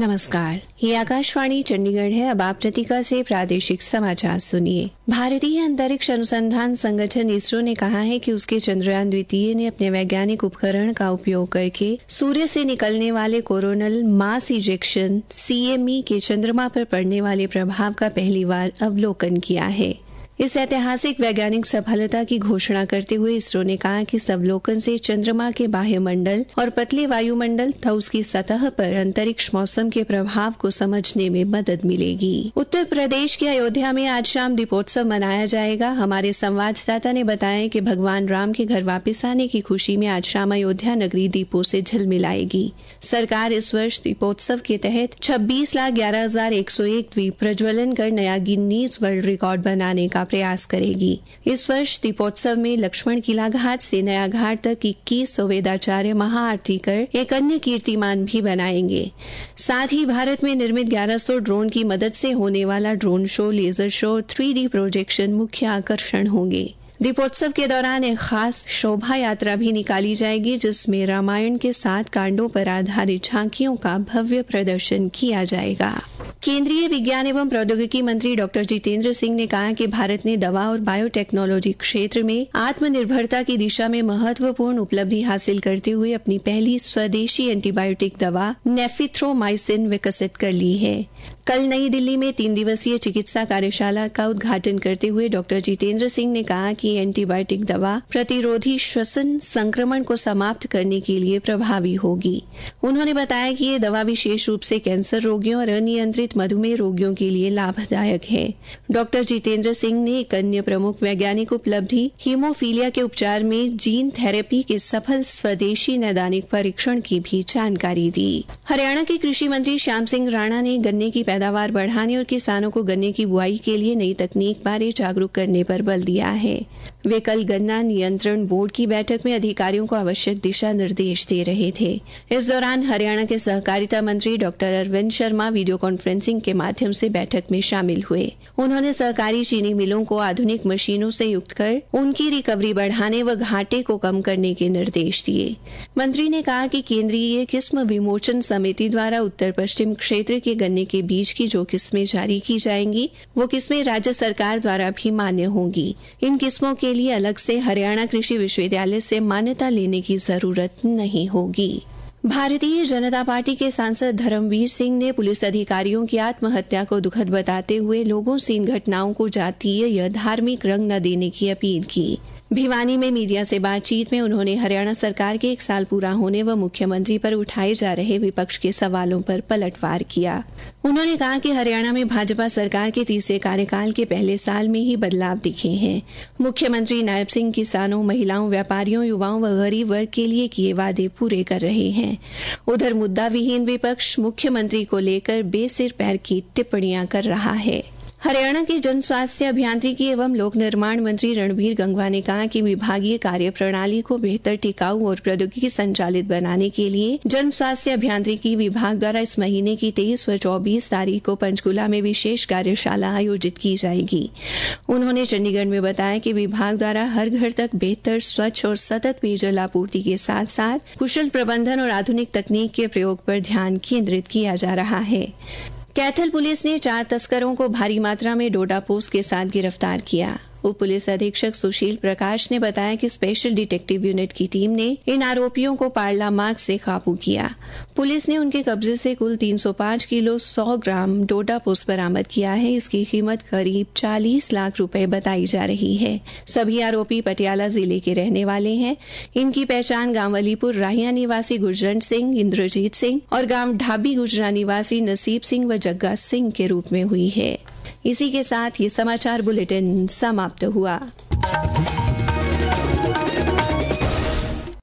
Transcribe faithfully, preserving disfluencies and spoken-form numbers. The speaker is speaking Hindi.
नमस्कार, ये आकाशवाणी चंडीगढ़ है। अब आप प्रतीका से प्रादेशिक समाचार सुनिए। भारतीय अंतरिक्ष अनुसंधान संगठन इसरो ने कहा है कि उसके चंद्रयान द्वितीय ने अपने वैज्ञानिक उपकरण का उपयोग करके सूर्य से निकलने वाले coronal mass ejection C M E के चंद्रमा पर पड़ने वाले प्रभाव का पहली बार अवलोकन किया है। इस ऐतिहासिक वैज्ञानिक सफलता की घोषणा करते हुए इसरो ने कहा कि इस अवलोकन से चंद्रमा के बाह्य मंडल और पतले वायुमंडल तथा उसकी सतह पर अंतरिक्ष मौसम के प्रभाव को समझने में मदद मिलेगी। उत्तर प्रदेश के अयोध्या में आज शाम दीपोत्सव मनाया जाएगा। हमारे संवाददाता ने बताया कि भगवान राम के घर वापस आने की खुशी में आज शाम अयोध्या नगरी दीपों से झिलमिलाएगी। सरकार इस वर्ष दीपोत्सव के तहत छब्बीस लाख ग्यारह हजार एक सौ एक द्वीप प्रज्वलन कर नया गिनीज वर्ल्ड रिकॉर्ड बनाने का प्रयास करेगी। इस वर्ष दीपोत्सव में लक्ष्मण किला घाट से नया घाट तक इक्कीस सौ वेदाचार्य महाआरती कर एक अन्य कीर्तिमान भी बनाएंगे। साथ ही भारत में निर्मित ग्यारह सौ ड्रोन की मदद से होने वाला ड्रोन शो, लेजर शो और थ्री डी प्रोजेक्शन मुख्य आकर्षण होंगे। दीपोत्सव के दौरान एक खास शोभा यात्रा भी निकाली जाएगी, जिसमें रामायण के सात कांडों पर आधारित झांकियों का भव्य प्रदर्शन किया जाएगा। केंद्रीय विज्ञान एवं प्रौद्योगिकी मंत्री डॉक्टर जितेंद्र सिंह ने कहा कि भारत ने दवा और बायोटेक्नोलॉजी क्षेत्र में आत्मनिर्भरता की दिशा में महत्वपूर्ण उपलब्धि हासिल करते हुए अपनी पहली स्वदेशी एंटीबायोटिक दवा नेफिथ्रोमाइसिन विकसित कर ली है। कल नई दिल्ली में तीन दिवसीय चिकित्सा कार्यशाला का उद्घाटन करते हुए डॉक्टर जितेंद्र सिंह ने कहा कि एंटीबायोटिक दवा प्रतिरोधी श्वसन संक्रमण को समाप्त करने के लिए प्रभावी होगी। उन्होंने बताया कि ये दवा विशेष रूप से कैंसर रोगियों और अनियंत्रित मधुमेह रोगियों के लिए लाभदायक है। डॉक्टर जितेंद्र सिंह ने एक अन्य प्रमुख वैज्ञानिक उपलब्धि हीमोफीलिया के उपचार में जीन थेरेपी के सफल स्वदेशी नैदानिक परीक्षण की भी जानकारी दी। हरियाणा के कृषि मंत्री श्याम सिंह राणा ने गन्ने की पैदावार बढ़ाने और किसानों को गन्ने की बुआई के लिए नई तकनीक बारे जागरूक करने पर बल दिया है। वे कल गन्ना नियंत्रण बोर्ड की बैठक में अधिकारियों को आवश्यक दिशा निर्देश दे रहे थे। इस दौरान हरियाणा के सहकारिता मंत्री doctor Arvind Sharma video conferencing के माध्यम से बैठक में शामिल हुए। उन्होंने सहकारी चीनी मिलों को आधुनिक मशीनों से युक्त कर उनकी रिकवरी बढ़ाने व घाटे को कम करने के निर्देश दिए। मंत्री ने कहा कि केंद्रीय किस्म विमोचन समिति द्वारा उत्तर पश्चिम क्षेत्र के गन्ने के बीज की जो किस्में जारी की जाएंगी, वो किस्में राज्य सरकार द्वारा भी मान्य होंगी। इन किस्मों के लिए अलग से हरियाणा कृषि विश्वविद्यालय से मान्यता लेने की जरूरत नहीं होगी। भारतीय जनता पार्टी के सांसद धर्मवीर सिंह ने पुलिस अधिकारियों की आत्महत्या को दुखद बताते हुए लोगों से इन घटनाओं को जातीय या धार्मिक रंग न देने की अपील की। भिवानी में मीडिया से बातचीत में उन्होंने हरियाणा सरकार के एक साल पूरा होने व मुख्यमंत्री पर उठाए जा रहे विपक्ष के सवालों पर पलटवार किया। उन्होंने कहा कि हरियाणा में भाजपा सरकार के तीसरे कार्यकाल के पहले साल में ही बदलाव दिखे हैं। मुख्यमंत्री नायब सिंह किसानों, महिलाओं, व्यापारियों, युवाओं व गरीब वर्ग के लिए किए वादे पूरे कर रहे हैं। उधर मुद्दा विहीन विपक्ष मुख्यमंत्री को लेकर बेसिर पैर की टिप्पणियां कर रहा है। हरियाणा के जन स्वास्थ्य अभियांत्रिकी एवं लोक निर्माण मंत्री रणबीर गंगवा ने कहा कि विभागीय कार्य प्रणाली को बेहतर, टिकाऊ और प्रौद्योगिकी संचालित बनाने के लिए जन स्वास्थ्य अभियांत्रिकी विभाग द्वारा इस महीने की तेईस व चौबीस तारीख को पंचकुला में विशेष कार्यशाला आयोजित की जाएगी। उन्होंने चंडीगढ़ में बताया कि विभाग द्वारा हर घर तक बेहतर, स्वच्छ और सतत पेयजल आपूर्ति के साथ साथ कुशल प्रबंधन और आधुनिक तकनीक के प्रयोग पर ध्यान केंद्रित किया जा रहा है। कैथल पुलिस ने चार तस्करों को भारी मात्रा में डोडा पोस्त के साथ गिरफ्तार किया। उप पुलिस अधीक्षक सुशील प्रकाश ने बताया कि स्पेशल डिटेक्टिव यूनिट की टीम ने इन आरोपियों को पारला मार्ग से काबू किया। पुलिस ने उनके कब्जे से कुल तीन सौ पाँच किलो सौ ग्राम डोडा पोस्त बरामद किया है। इसकी कीमत करीब चालीस लाख रुपए बताई जा रही है। सभी आरोपी पटियाला जिले के रहने वाले हैं। इनकी पहचान गांव वलीपुर राहिया निवासी गुरजंट सिंह, इंद्रजीत सिंह और गांव ढाबी गुजरा निवासी नसीब सिंह व जग्गा सिंह के रूप में हुई है। इसी के साथ ये समाचार बुलेटिन समाप्त हुआ।